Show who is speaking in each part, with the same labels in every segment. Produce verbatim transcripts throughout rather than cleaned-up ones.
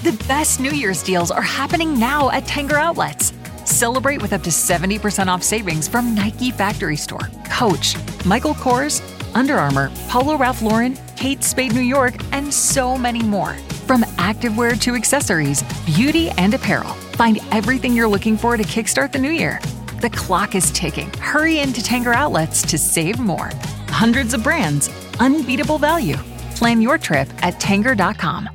Speaker 1: The best New Year's deals are happening now at Tanger Outlets. Celebrate with up to seventy percent off savings from Nike Factory Store, Coach, Michael Kors, Under Armour, Polo Ralph Lauren, Kate Spade New York, and so many more. From activewear to accessories, beauty and apparel, find everything you're looking for to kickstart the new year. The clock is ticking. Hurry into Tanger Outlets to save more. Hundreds of brands, unbeatable value. Plan your trip at tanger dot com.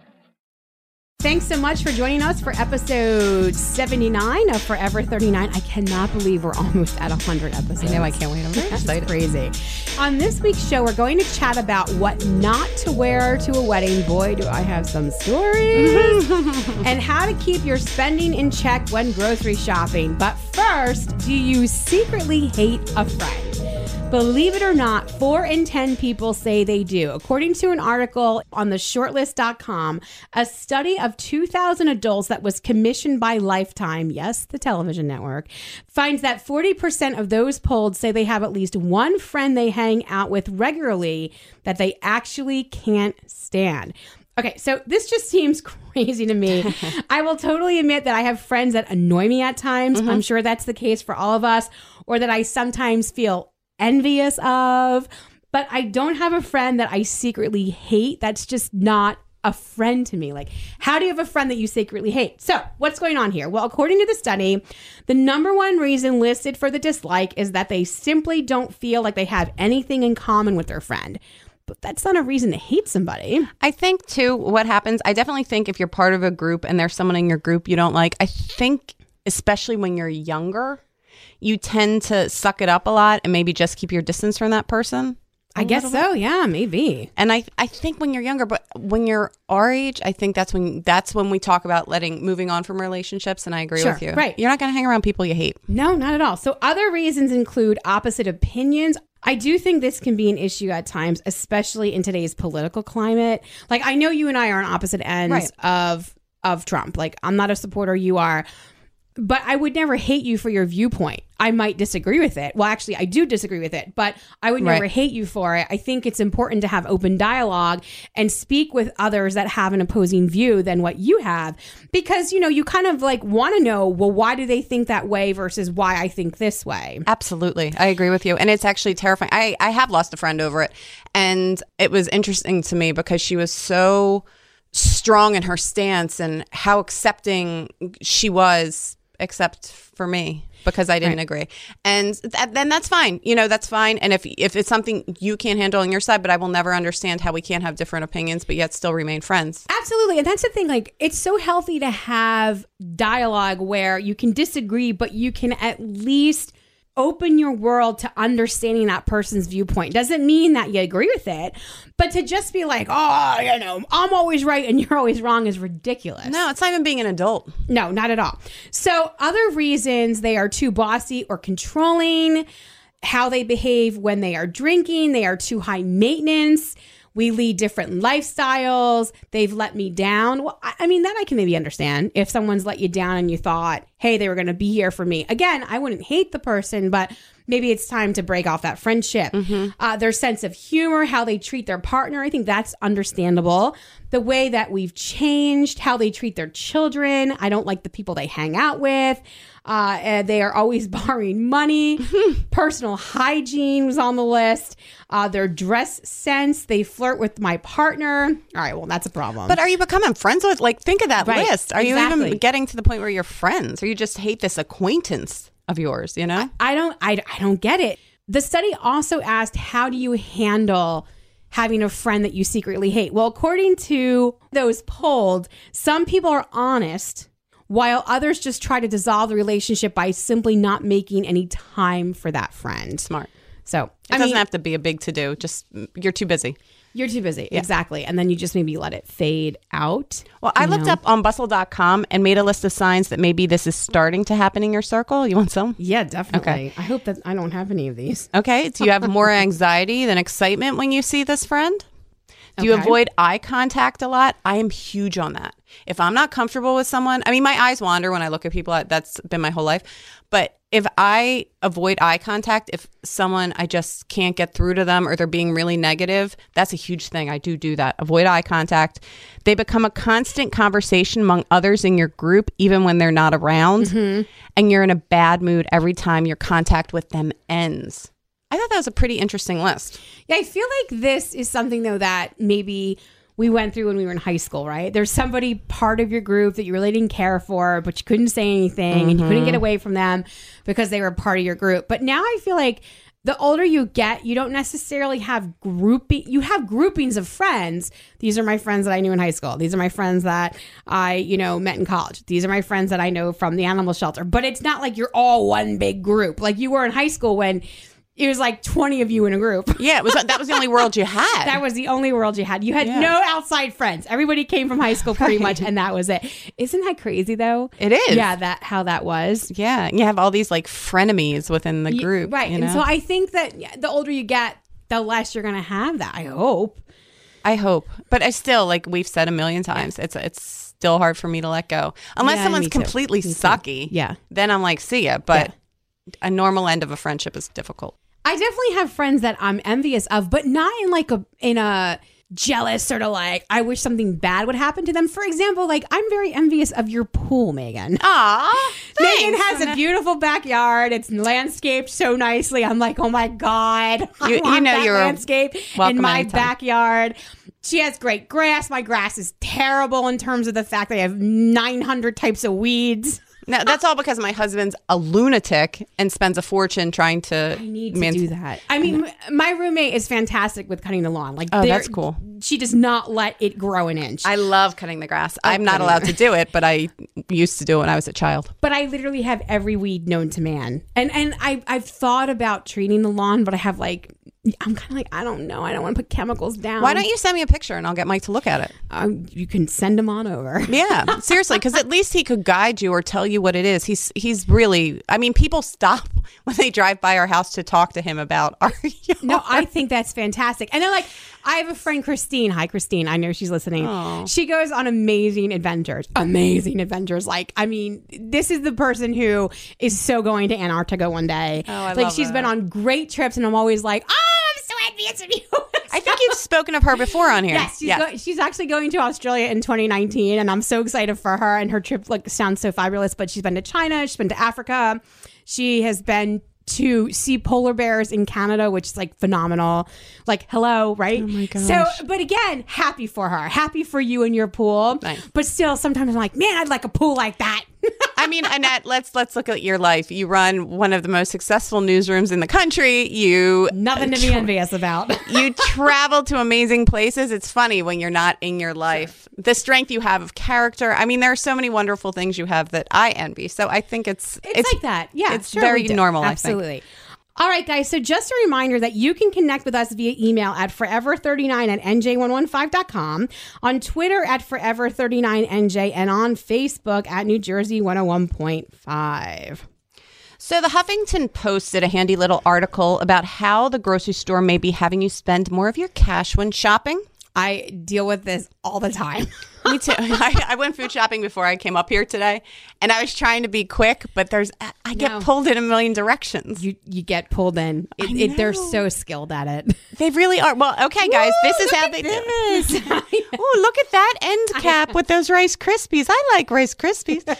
Speaker 2: Thanks so much for joining us for episode seventy-nine of Forever thirty-nine. I cannot believe we're almost at one hundred episodes.
Speaker 3: I know, I can't wait. I'm very
Speaker 2: That's
Speaker 3: excited.
Speaker 2: Crazy. On this week's show, we're going to chat about what not to wear to a wedding. Boy, do I have some stories. And how to keep your spending in check when grocery shopping. But first, do you secretly hate a friend? Believe it or not, four in ten people say they do. According to an article on the shortlist dot com, a study of two thousand adults that was commissioned by Lifetime, yes, the television network, finds that forty percent of those polled say they have at least one friend they hang out with regularly that they actually can't stand. Okay, so this just seems crazy to me. I will totally admit that I have friends that annoy me at times. Mm-hmm. I'm sure that's the case for all of us, or that I sometimes feel envious of, but I don't have a friend that I secretly hate. That's just not a friend to me. Like, how do you have a friend that you secretly hate? So what's going on here? Well, according to the study, the number one reason listed for the dislike is that they simply don't feel like they have anything in common with their friend. But that's not a reason to hate somebody.
Speaker 3: I think, too, what happens, I definitely think if you're part of a group and there's someone in your group you don't like, I think, especially when you're younger, you tend to suck it up a lot and maybe just keep your distance from that person.
Speaker 2: I guess so. Yeah, maybe.
Speaker 3: And I, I think when you're younger, but when you're our age, I think that's when that's when we talk about letting moving on from relationships. And I agree
Speaker 2: sure,
Speaker 3: with you.
Speaker 2: Right.
Speaker 3: You're not going to hang around people you hate.
Speaker 2: No, not at all. So other reasons include opposite opinions. I do think this can be an issue at times, especially in today's political climate. Like, I know you and I are on opposite ends
Speaker 3: right.
Speaker 2: of of Trump. Like, I'm not a supporter, you are. But I would never hate you for your viewpoint. I might disagree with it. Well, actually, I do disagree with it, but I would never
Speaker 3: right.
Speaker 2: hate you for it. I think it's important to have open dialogue and speak with others that have an opposing view than what you have. Because, you know, you kind of like want to know, well, why do they think that way versus why I think this way?
Speaker 3: Absolutely. I agree with you. And it's actually terrifying. I, I have lost a friend over it. And it was interesting to me because she was so strong in her stance and how accepting she was, except for me, because I didn't right. agree. And th- then that's fine. You know, that's fine. And if if it's something you can't handle on your side, but I will never understand how we can't have different opinions, but yet still remain friends.
Speaker 2: Absolutely. And that's the thing. Like, it's so healthy to have dialogue where you can disagree, but you can at least open your world to understanding that person's viewpoint. Doesn't mean that you agree with it, but to just be like, oh, you know, I'm always right and you're always wrong is ridiculous.
Speaker 3: No, it's not even being an adult.
Speaker 2: No, not at all. So other reasons, they are too bossy or controlling, how they behave when they are drinking, they are too high maintenance. We lead different lifestyles. They've let me down. Well, I mean, that I can maybe understand. If someone's let you down and you thought, hey, they were going to be here for me. Again, I wouldn't hate the person, but maybe it's time to break off that friendship. Mm-hmm. Uh, their sense of humor, how they treat their partner, I think that's understandable. The way that we've changed, how they treat their children. I don't like the people they hang out with. Uh, and they are always borrowing money. Personal hygiene was on the list. Uh, their dress sense. They flirt with my partner. All right, well, that's a problem.
Speaker 3: But are you becoming friends with? Like, think of that
Speaker 2: right,
Speaker 3: list. Are
Speaker 2: exactly.
Speaker 3: you even getting to the point where you're friends, or you just hate this acquaintance of yours? You know,
Speaker 2: I, I don't. I, I don't get it. The study also asked, how do you handle having a friend that you secretly hate? Well, according to those polled, some people are honest, while others just try to dissolve the relationship by simply not making any time for that friend.
Speaker 3: Smart.
Speaker 2: So
Speaker 3: it
Speaker 2: I
Speaker 3: doesn't
Speaker 2: mean,
Speaker 3: have to be a big to-do. Just you're too busy.
Speaker 2: You're too busy.
Speaker 3: Yeah.
Speaker 2: Exactly. And then you just maybe let it fade out.
Speaker 3: Well, I looked know? up on bustle dot com and made a list of signs that maybe this is starting to happen in your circle. You want some?
Speaker 2: Yeah, definitely.
Speaker 3: Okay.
Speaker 2: I hope that I don't have any of these.
Speaker 3: Okay. Do you have more anxiety than excitement when you see this friend? Do you
Speaker 2: Okay.
Speaker 3: avoid eye contact a lot? I am huge on that. If I'm not comfortable with someone, I mean, my eyes wander when I look at people. That's been my whole life. But if I avoid eye contact, if someone, I just can't get through to them or they're being really negative, that's a huge thing. I do do that. Avoid eye contact. They become a constant conversation among others in your group, even when they're not around. Mm-hmm. And you're in a bad mood every time your contact with them ends. I thought that was a pretty interesting list.
Speaker 2: Yeah, I feel like this is something, though, that maybe we went through when we were in high school, right? There's somebody part of your group that you really didn't care for, but you couldn't say anything mm-hmm. and you couldn't get away from them because they were part of your group. But now I feel like the older you get, you don't necessarily have grouping. You have groupings of friends. These are my friends that I knew in high school. These are my friends that I, you know, met in college. These are my friends that I know from the animal shelter. But it's not like you're all one big group like you were in high school when it was like twenty of you in a group.
Speaker 3: Yeah, it was. That was the only world you had.
Speaker 2: That was the only world you had. You had
Speaker 3: yeah.
Speaker 2: no outside friends. Everybody came from high school pretty right. much, and that was it. Isn't that crazy, though?
Speaker 3: It is.
Speaker 2: Yeah, that how that was.
Speaker 3: Yeah, you have all these like frenemies within the group.
Speaker 2: Yeah, right,
Speaker 3: you
Speaker 2: and
Speaker 3: know?
Speaker 2: so I think that the older you get, the less you're going to have that. I hope.
Speaker 3: I hope. But I still, like we've said a million times, it's it's still hard for me to let go. Unless
Speaker 2: yeah,
Speaker 3: someone's completely sucky.
Speaker 2: Yeah.
Speaker 3: Then I'm like, see ya. But
Speaker 2: yeah.
Speaker 3: a normal end of a friendship is difficult.
Speaker 2: I definitely have friends that I'm envious of, but not in like a in a jealous sort of like I wish something bad would happen to them. For example, like I'm very envious of your pool, Megan.
Speaker 3: Aw,
Speaker 2: Megan has a beautiful backyard. It's landscaped so nicely. I'm like, oh my god, I
Speaker 3: you,
Speaker 2: want
Speaker 3: you know
Speaker 2: that
Speaker 3: you're
Speaker 2: landscape in my
Speaker 3: anytime.
Speaker 2: backyard. She has great grass. My grass is terrible in terms of the fact that I have nine hundred types of weeds.
Speaker 3: No, that's all because my husband's a lunatic and spends a fortune trying to.
Speaker 2: I need to
Speaker 3: man-
Speaker 2: do that. I mean, my roommate is fantastic with cutting the lawn. Like,
Speaker 3: oh, that's cool.
Speaker 2: She does not let it grow an inch.
Speaker 3: I love cutting the grass. I'm not allowed to do it, but I used to do it when I was a child.
Speaker 2: But I literally have every weed known to man, and and I I've thought about treating the lawn, but I have like. I'm kind of like, I don't know. I don't want to put chemicals down.
Speaker 3: Why don't you send me a picture and I'll get Mike to look at it?
Speaker 2: Um, you can send him on over.
Speaker 3: Yeah, seriously, because at least he could guide you or tell you what it is. He's he's really, I mean, people stop when they drive by our house to talk to him about our yard.
Speaker 2: No, I think that's fantastic. And they're like, I have a friend, Christine. Hi, Christine. I know she's listening.
Speaker 3: Aww.
Speaker 2: She goes on amazing adventures. Amazing adventures. Like, I mean, this is the person who is so going to Antarctica one day.
Speaker 3: Oh, I
Speaker 2: like,
Speaker 3: love
Speaker 2: she's
Speaker 3: that.
Speaker 2: been on great trips, and I'm always like, oh, I'm so envious of you.
Speaker 3: I think you've spoken of her before on here.
Speaker 2: Yes, she's,
Speaker 3: yes.
Speaker 2: go- she's actually going to Australia in twenty nineteen, and I'm so excited for her. And her trip like sounds so fabulous. But she's been to China, she's been to Africa, she has been to see polar bears in Canada, which is like phenomenal. Like, hello, right?
Speaker 3: Oh my gosh.
Speaker 2: So, but again, happy for her, happy for you and your pool.
Speaker 3: Nice.
Speaker 2: But still, sometimes I'm like, man, I'd like a pool like that.
Speaker 3: I mean, Annette, let's let's look at your life. You run one of the most successful newsrooms in the country. You
Speaker 2: Nothing to be envious about.
Speaker 3: You travel to amazing places. It's funny when you're not in your life. Sure. The strength you have of character. I mean, there are so many wonderful things you have that I envy. So I think it's
Speaker 2: It's, it's like that. Yeah,
Speaker 3: it's
Speaker 2: sure
Speaker 3: very
Speaker 2: we do.
Speaker 3: normal.
Speaker 2: Absolutely.
Speaker 3: I think.
Speaker 2: All right, guys. So just a reminder that you can connect with us via email at forever thirty-nine at N J one one five dot com, on Twitter at forever thirty-nine N J, and on Facebook at New Jersey one oh one point five.
Speaker 3: So the Huffington Post did a handy little article about how the grocery store may be having you spend more of your cash when shopping.
Speaker 2: I deal with this all the time.
Speaker 3: Me too. I, I went food shopping before I came up here today, and I was trying to be quick, but there's I get
Speaker 2: No.
Speaker 3: pulled in a million directions.
Speaker 2: You you get pulled in. It, it, they're so skilled at it.
Speaker 3: They really are. Well, okay, guys,
Speaker 2: Woo,
Speaker 3: this is
Speaker 2: look
Speaker 3: how
Speaker 2: at
Speaker 3: they
Speaker 2: this.
Speaker 3: do it. Oh, look at that end cap with those Rice Krispies. I like Rice Krispies.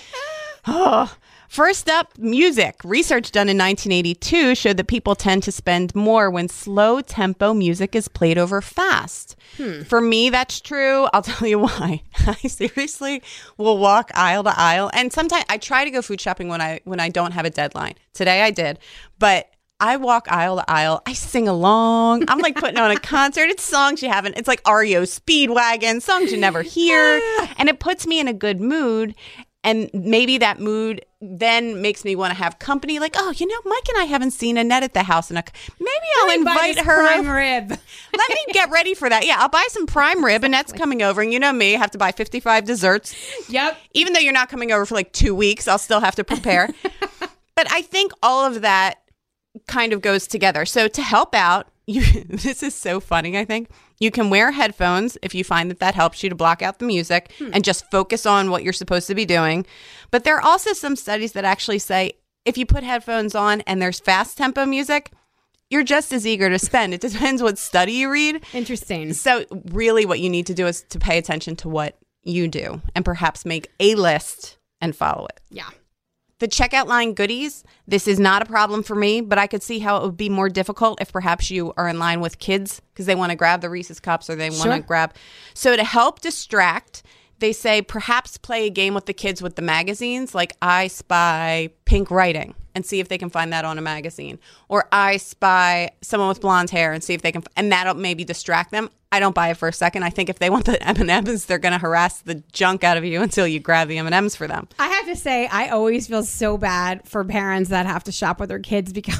Speaker 3: Oh. First up, music. Research done in nineteen eighty-two showed that people tend to spend more when slow tempo music is played over fast. Hmm. For me, that's true. I'll tell you why. I seriously will walk aisle to aisle. And sometimes I try to go food shopping when I when I don't have a deadline. Today I did. But I walk aisle to aisle. I sing along. I'm like putting on a concert. It's songs you haven't. It's like R E O Speedwagon, songs you never hear. And it puts me in a good mood. And maybe that mood then makes me want to have company. Like, oh, you know, Mike and I haven't seen Annette at the house. And maybe I'll
Speaker 2: Let me buy
Speaker 3: invite
Speaker 2: this
Speaker 3: her.
Speaker 2: prime rib.
Speaker 3: Let me get ready for that. Yeah, I'll buy some prime rib. Annette's coming over. And you know me, I have to buy fifty-five desserts.
Speaker 2: Yep.
Speaker 3: Even though you're not coming over for like two weeks, I'll still have to prepare. But I think all of that kind of goes together. So to help out, you, this is so funny, I think. You can wear headphones if you find that that helps you to block out the music hmm. and just focus on what you're supposed to be doing. But there are also some studies that actually say if you put headphones on and there's fast tempo music, you're just as eager to spend. It depends what study you read.
Speaker 2: Interesting.
Speaker 3: So really what you need to do is to pay attention to what you do and perhaps make a list and follow it.
Speaker 2: Yeah.
Speaker 3: The checkout line goodies, this is not a problem for me, but I could see how it would be more difficult if perhaps you are in line with kids because they want to grab the Reese's Cups or they want
Speaker 2: Sure.
Speaker 3: to grab. So to help distract, they say perhaps play a game with the kids with the magazines, like I Spy Pink Writing, and see if they can find that on a magazine. Or I Spy someone with blonde hair and see if they can, and that'll maybe distract them. I don't buy it for a second. I think if they want the M and M's, they're going to harass the junk out of you until you grab the M and M's for them.
Speaker 2: I have to say, I always feel so bad for parents that have to shop with their kids because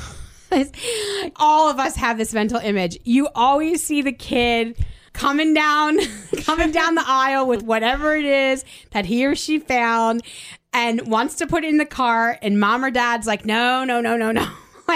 Speaker 2: all of us have this mental image. You always see the kid coming down, coming down the aisle with whatever it is that he or she found and wants to put it in the cart, and mom or dad's like, no, no, no, no, no.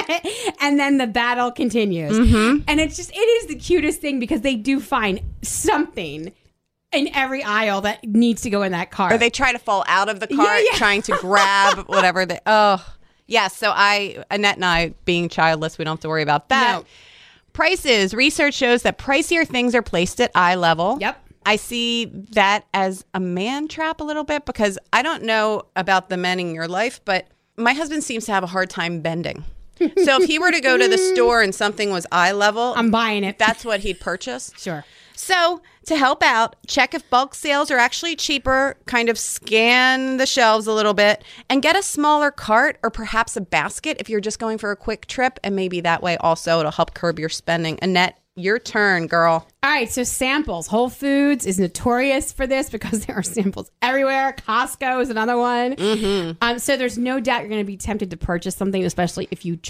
Speaker 2: And then the battle continues. Mm-hmm. And it's just, it is the cutest thing because they do find something in every aisle that needs to go in that cart.
Speaker 3: Or they try to fall out of the cart
Speaker 2: Yeah, yeah.
Speaker 3: trying to grab whatever they, oh, yeah. So I, Annette and I, being childless, we don't have to worry about that.
Speaker 2: No.
Speaker 3: Prices. Research shows that pricier things are placed at eye level.
Speaker 2: Yep.
Speaker 3: I see that as a man trap a little bit because I don't know about the men in your life, but my husband seems to have a hard time bending. So if he were to go to the store and something was eye level,
Speaker 2: I'm buying it.
Speaker 3: that's what he'd purchase.
Speaker 2: Sure.
Speaker 3: So to help out, check if bulk sales are actually cheaper, kind of scan the shelves a little bit, and get a smaller cart or perhaps a basket if you're just going for a quick trip. And maybe that way also it'll help curb your spending. Annette, your turn, girl.
Speaker 2: All right, so samples. Whole Foods is notorious for this because there are samples everywhere. Costco is another one. Mm-hmm. Um, so there's no doubt you're going to be tempted to purchase something, especially if you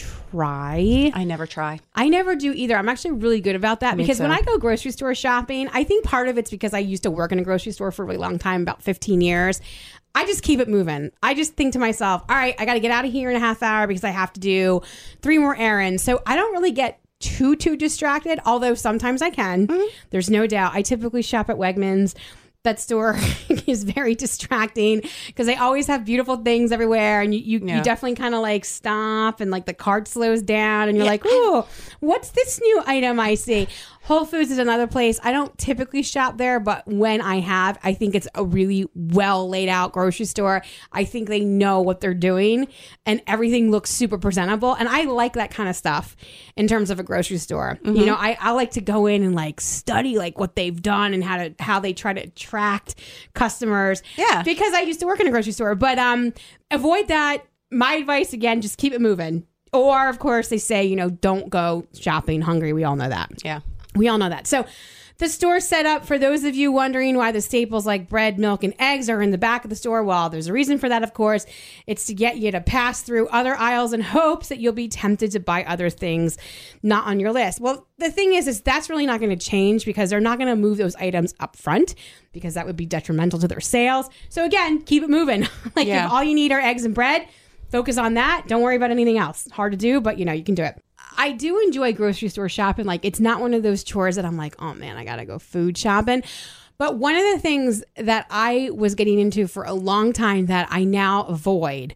Speaker 2: try.
Speaker 3: I never try.
Speaker 2: I never do either. I'm actually really good about that
Speaker 3: Me
Speaker 2: because
Speaker 3: too.
Speaker 2: when I go grocery store shopping, I think part of it's because I used to work in a grocery store for a really long time, about fifteen years. I just keep it moving. I just think to myself, all right, I got to get out of here in a half hour because I have to do three more errands. So I don't really get too, too distracted, although sometimes I can. Mm-hmm. There's no doubt. I typically shop at Wegmans. That store is very distracting because they always have beautiful things everywhere. And you, you,
Speaker 3: yeah.
Speaker 2: you definitely kind of like stop and like the cart slows down and you're yeah. like, ooh, what's this new item I see? Whole Foods is another place. I don't typically shop there, but when I have, I think it's a really well laid out grocery store. I think they know what they're doing and everything looks super presentable. And I like that kind of stuff in terms of a grocery store. Mm-hmm. You know, I, I like to go in and like study like what they've done and how to how they try to attract customers.
Speaker 3: Yeah.
Speaker 2: Because I used to work in a grocery store. But um, avoid that. My advice, again, just keep it moving. Or, of course, they say, you know, don't go shopping hungry. We all know that.
Speaker 3: Yeah.
Speaker 2: We all know that. So the store set up, for those of you wondering why the staples like bread, milk, and eggs are in the back of the store, well, there's a reason for that, of course. It's to get you to pass through other aisles in hopes that you'll be tempted to buy other things not on your list. Well, the thing is, is that's really not going to change because they're not going to move those items up front because that would be detrimental to their sales. So again, keep it moving. Like
Speaker 3: yeah.
Speaker 2: if all you need are eggs and bread, focus on that. Don't worry about anything else. Hard to do, but you know, you can do it. I do enjoy grocery store shopping. Like, it's not one of those chores that I'm like, oh man, I gotta go food shopping. But one of the things that I was getting into for a long time that I now avoid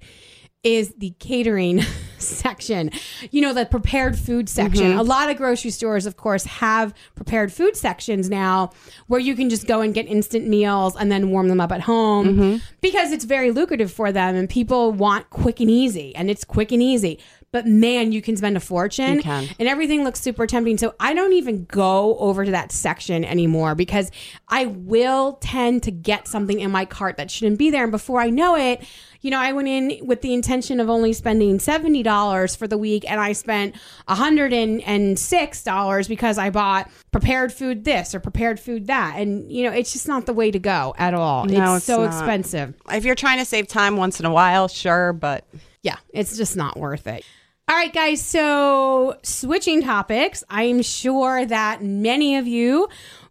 Speaker 2: is the catering section. You know, the prepared food section. Mm-hmm. A lot of grocery stores, of course, have prepared food sections now where you can just go and get instant meals and then warm them up at home mm-hmm. because it's very lucrative for them and people want quick and easy, and it's quick and easy. But man, you can spend a fortune.
Speaker 3: You can.
Speaker 2: And everything looks super tempting. So I don't even go over to that section anymore because I will tend to get something in my cart that shouldn't be there. And before I know it, you know, I went in with the intention of only spending seventy dollars for the week, and I spent one hundred six dollars because I bought prepared food this or prepared food that. And, you know, it's just not the way to go at all.
Speaker 3: No,
Speaker 2: it's,
Speaker 3: it's
Speaker 2: so
Speaker 3: not.
Speaker 2: expensive.
Speaker 3: If you're trying to save time once in a while, sure, but
Speaker 2: yeah, it's just not worth it. All right, guys, so switching topics, I'm sure that many of you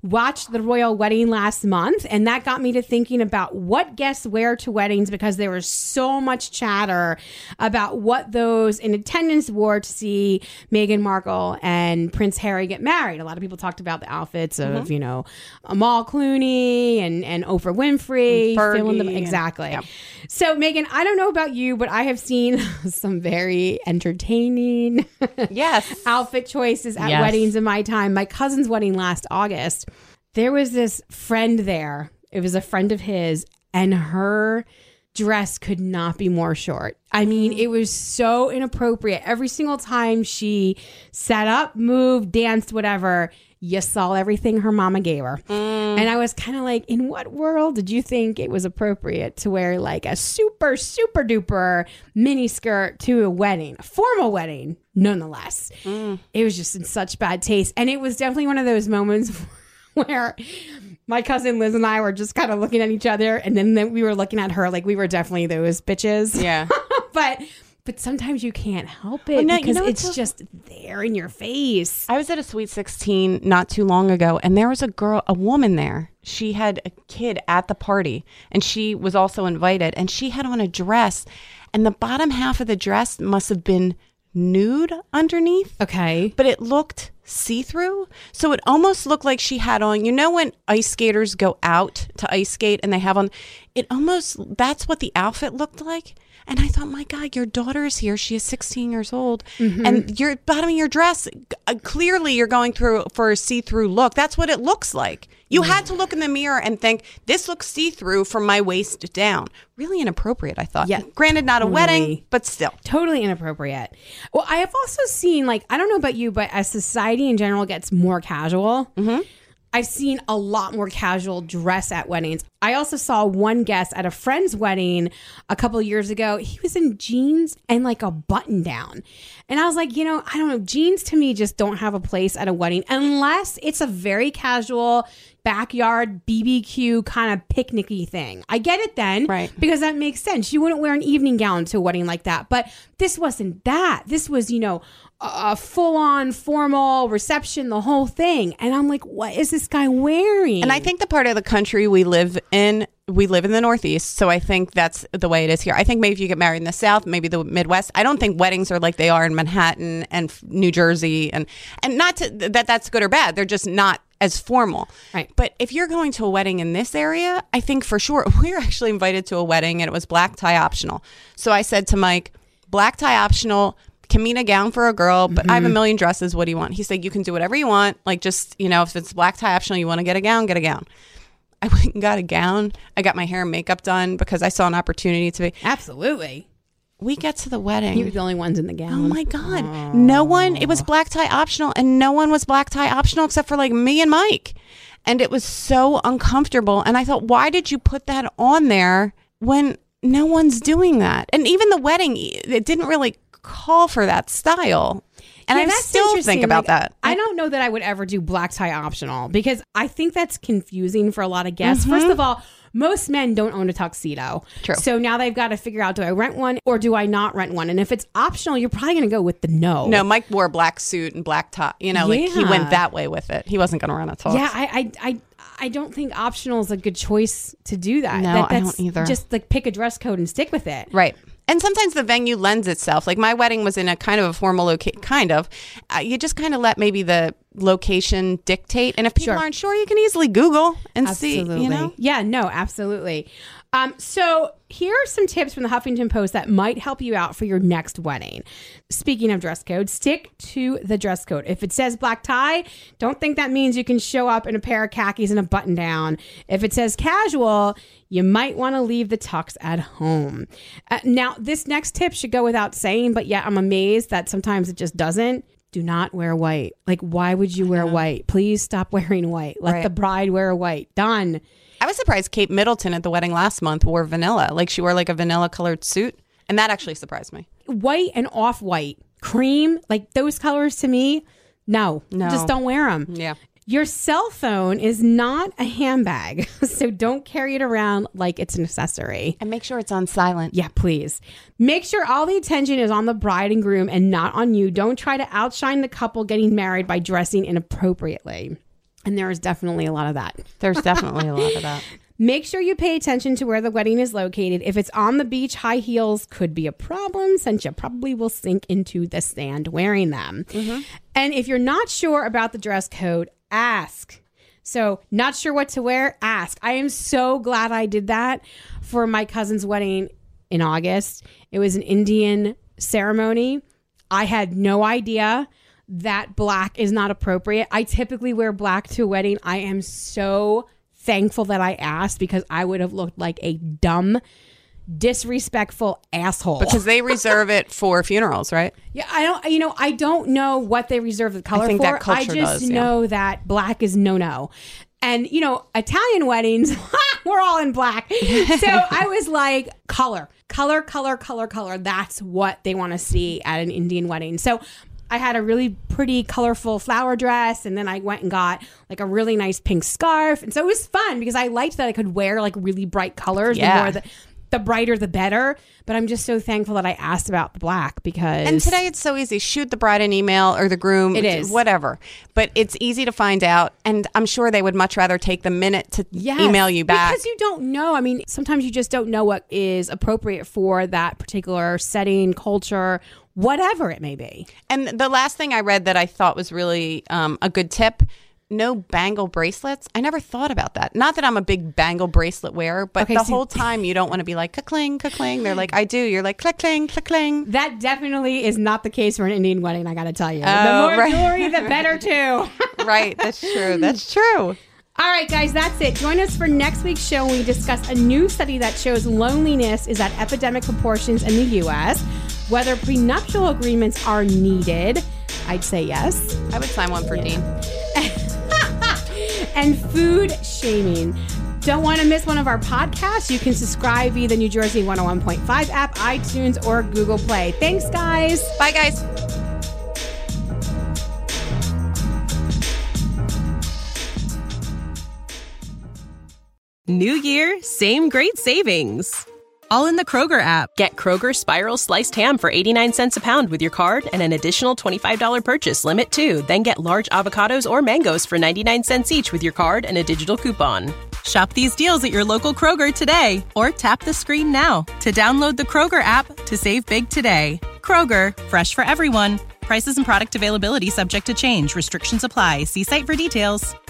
Speaker 2: watched the royal wedding last month, and that got me to thinking about what guests wear to weddings, because there was so much chatter about what those in attendance wore to see Meghan Markle and Prince Harry get married. A lot of people talked about the outfits of, mm-hmm. you know, Amal Clooney and, and Oprah Winfrey. Filling them, exactly. And, yeah. So, Megan, I don't know about you, but I have seen some very entertaining
Speaker 3: yes.
Speaker 2: outfit choices at
Speaker 3: yes.
Speaker 2: weddings in my time. My cousin's wedding last August, there was this friend there. It was a friend of his, and her dress could not be more short. I mean, it was so inappropriate. Every single time she sat up, moved, danced, whatever, you saw everything her mama gave her. Mm. And I was kind of like, in what world did you think it was appropriate to wear like a super, super duper mini skirt to a wedding, a formal wedding, nonetheless? Mm. It was just in such bad taste. And it was definitely one of those moments where my cousin Liz and I were just kind of looking at each other, and then, then we were looking at her like we were definitely those bitches.
Speaker 3: Yeah.
Speaker 2: but but sometimes you can't help it
Speaker 3: well, no,
Speaker 2: because
Speaker 3: you know
Speaker 2: it's
Speaker 3: so-
Speaker 2: just there in your face.
Speaker 3: I was at a Sweet sixteen not too long ago, and there was a girl, a woman there. She had a kid at the party, and she was also invited, and she had on a dress, and the bottom half of the dress must have been nude underneath.
Speaker 2: Okay.
Speaker 3: But it looked see-through. So it almost looked like she had on, you know, when ice skaters go out to ice skate and they have on, it almost, that's what the outfit looked like. And I thought, my God, your daughter is here. She is sixteen years old. Mm-hmm. And your bottom of your dress, uh, clearly you're going through for a see-through look. That's what it looks like. You mm-hmm. had to look in the mirror and think, this looks see-through from my waist down. Really inappropriate, I thought.
Speaker 2: Yeah,
Speaker 3: granted, not
Speaker 2: totally.
Speaker 3: a wedding, but still.
Speaker 2: Totally inappropriate. Well, I have also seen, like, I don't know about you, but as society in general gets more casual, mm-hmm. I've seen a lot more casual dress at weddings. I also saw one guest at a friend's wedding a couple of years ago. He was in jeans and like a button down. And I was like, you know, I don't know. Jeans to me just don't have a place at a wedding unless it's a very casual backyard B B Q kind of picnicky thing. I get it then,
Speaker 3: right?
Speaker 2: Because that makes sense. You wouldn't wear an evening gown to a wedding like that. But this wasn't that. This was, you know, a full-on formal reception, the whole thing. And I'm like, what is this guy wearing?
Speaker 3: And I think the part of the country we live in, we live in the Northeast, so I think that's the way it is here. I think maybe if you get married in the South, maybe the Midwest, I don't think weddings are like they are in Manhattan and New Jersey. And, and not to, that that's good or bad. They're just not as formal.
Speaker 2: Right.
Speaker 3: But if you're going to a wedding in this area, I think for sure, we were actually invited to a wedding and it was black tie optional. So I said to Mike, black tie optional, can mean a gown for a girl, but mm-hmm. I have a million dresses. What do you want? He said, you can do whatever you want. Like, just, you know, if it's black tie optional, you want to get a gown, get a gown. I went and got a gown. I got my hair and makeup done because I saw an opportunity to be.
Speaker 2: Absolutely.
Speaker 3: We get to the wedding.
Speaker 2: You were the only ones in the gown.
Speaker 3: Oh my God. Aww. No one, it was black tie optional, and no one was black tie optional except for like me and Mike. And it was so uncomfortable. And I thought, why did you put that on there when no one's doing that? And even the wedding, it didn't really call for that style. And
Speaker 2: yeah,
Speaker 3: I still think about
Speaker 2: like,
Speaker 3: that.
Speaker 2: I don't know that I would ever do black tie optional because I think that's confusing for a lot of guests. Mm-hmm. First of all, most men don't own a tuxedo.
Speaker 3: True.
Speaker 2: So now they've got to figure out, do I rent one or do I not rent one? And if it's optional, you're probably going to go with the no.
Speaker 3: No, Mike wore a black suit and black top. You know, like yeah. he went that way with it. He wasn't going to run a tux.
Speaker 2: Yeah, I, I, I, I don't think optional is a good choice to do that.
Speaker 3: No,
Speaker 2: that, that's
Speaker 3: I don't either.
Speaker 2: Just like pick a dress code and stick with it.
Speaker 3: Right. And sometimes the venue lends itself. Like my wedding was in a kind of a formal location, kind of. Uh, you just kind of let maybe the location dictate. And if people
Speaker 2: sure.
Speaker 3: aren't sure, you can easily Google and
Speaker 2: absolutely.
Speaker 3: see, you know?
Speaker 2: Yeah, no, absolutely. Um, so here are some tips from the Huffington Post that might help you out for your next wedding. Speaking of dress code, stick to the dress code. If it says black tie, don't think that means you can show up in a pair of khakis and a button down. If it says casual, you might want to leave the tux at home. Uh, now, this next tip should go without saying, but yeah, I'm amazed that sometimes it just doesn't. Do not wear white. Like, why would you wear white? Please stop wearing white. Let right. the bride wear white. Done.
Speaker 3: I was surprised Kate Middleton at the wedding last month wore vanilla. Like she wore like a vanilla colored suit. And that actually surprised me.
Speaker 2: White and off-white. Cream, like those colors to me, no.
Speaker 3: No.
Speaker 2: Just don't wear them.
Speaker 3: Yeah.
Speaker 2: Your cell phone is not a handbag, so don't carry it around like it's an accessory.
Speaker 3: And make sure it's on silent.
Speaker 2: Yeah, please. Make sure all the attention is on the bride and groom and not on you. Don't try to outshine the couple getting married by dressing inappropriately. And there is definitely a lot of that.
Speaker 3: There's definitely a lot of that.
Speaker 2: Make sure you pay attention to where the wedding is located. If it's on the beach, high heels could be a problem since you probably will sink into the sand wearing them. Mm-hmm. And if you're not sure about the dress code, ask. So not sure what to wear? Ask. I am so glad I did that for my cousin's wedding in August. It was an Indian ceremony. I had no idea that black is not appropriate. I typically wear black to a wedding. I am so thankful that I asked because I would have looked like a dumb, disrespectful asshole.
Speaker 3: Because they reserve it for funerals, right?
Speaker 2: Yeah, I don't, you know, I don't know what they reserve the color
Speaker 3: I think
Speaker 2: for.
Speaker 3: That culture
Speaker 2: I just
Speaker 3: does,
Speaker 2: know
Speaker 3: yeah.
Speaker 2: that black is no-no. And, you know, Italian weddings, we're all in black. So I was like, color, color, color, color, color. That's what they want to see at an Indian wedding. So I had a really pretty colorful flower dress, and then I went and got like a really nice pink scarf. And so it was fun because I liked that I could wear like really bright colors.
Speaker 3: Yeah.
Speaker 2: The more the, the brighter, the better. But I'm just so thankful that I asked about the black because...
Speaker 3: And today it's so easy. Shoot the bride an email or the groom.
Speaker 2: It is.
Speaker 3: Whatever. But it's easy to find out. And I'm sure they would much rather take the minute to
Speaker 2: Yes,
Speaker 3: email you back.
Speaker 2: Because you don't know. I mean, sometimes you just don't know what is appropriate for that particular setting, culture, whatever it may be.
Speaker 3: And the last thing I read that I thought was really um, a good tip, no bangle bracelets. I never thought about that. Not that I'm a big bangle bracelet wearer, but
Speaker 2: Okay,
Speaker 3: the
Speaker 2: so-
Speaker 3: whole time you don't want to be like, ka-cling, ka-cling. They're like, I do. You're like, click-cling, click-cling.
Speaker 2: That definitely is not the case for an Indian wedding, I got to tell you.
Speaker 3: Oh,
Speaker 2: the more
Speaker 3: right.
Speaker 2: jewelry, the better, too.
Speaker 3: Right. That's true. That's true.
Speaker 2: All right, guys, that's it. Join us for next week's show when we discuss a new study that shows loneliness is at epidemic proportions in the U S, whether prenuptial agreements are needed. I'd say yes.
Speaker 3: I would sign one for Dean.
Speaker 2: And food shaming. Don't want to miss one of our podcasts? You can subscribe via the New Jersey one oh one point five app, iTunes, or Google Play. Thanks, guys.
Speaker 3: Bye, guys.
Speaker 4: New year, same great savings. All in the Kroger app. Get Kroger Spiral Sliced Ham for eighty-nine cents a pound with your card and an additional twenty-five dollars purchase limit too. Then get large avocados or mangoes for ninety-nine cents each with your card and a digital coupon. Shop these deals at your local Kroger today or tap the screen now to download the Kroger app to save big today. Kroger, fresh for everyone. Prices and product availability subject to change. Restrictions apply. See site for details.